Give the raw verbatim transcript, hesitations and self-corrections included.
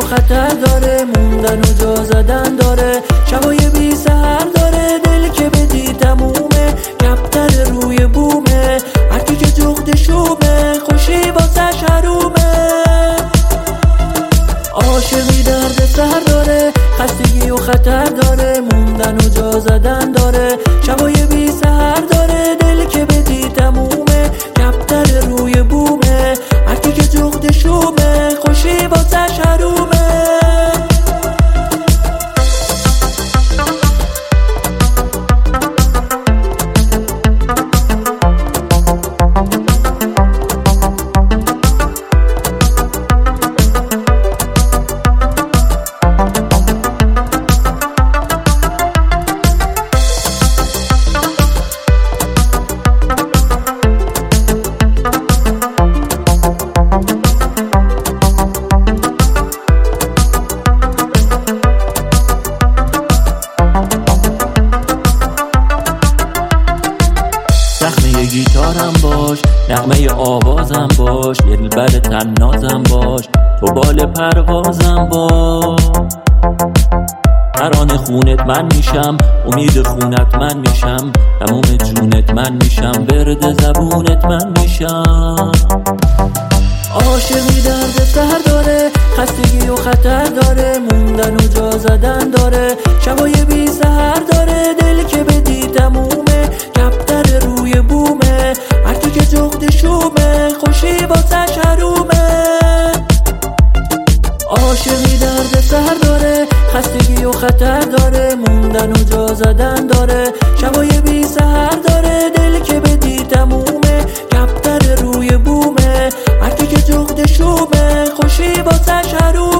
و خطر داره، موندن و جا زدن داره، شبای بی سحر داره، دل که بدی تمومه، کفتر روی بومه، هرکی که جغد شومه، خوشی واسش حرومه. عاشقی درد سر داره، خستگی و خطر داره، موندن و جا زدن داره، شبای بی سحر داره، دل که بدی تمومه، کفتر روی بومه، هرکی که جغد شومه، خوشی واسش حرومه. زخمه گیتارم باش، نغمه آوازم باش، دلبر تنازم باش، تو بال پروازم باش. ترانه خونت من میشم، امید خونت من میشم، تموم جونت من میشم، ورد زبونت من میشم. عاشقی درد سر داره، خستگی و خطر داره، موندن و جا زدن داره، شبای بی سحر داره، دل که بدی تمومه، کفتر روی بومه، هرکی که جغد شومه، خوشی واسش حرومه. عاشقی درد سر داره، خستگی و خطر داره، موندن و جا زدن داره، شبای بی سحر داره، دل که بدی تمومه، کفتر روی بومه، هرکی که جغد شومه، خوشی واسش حرومه.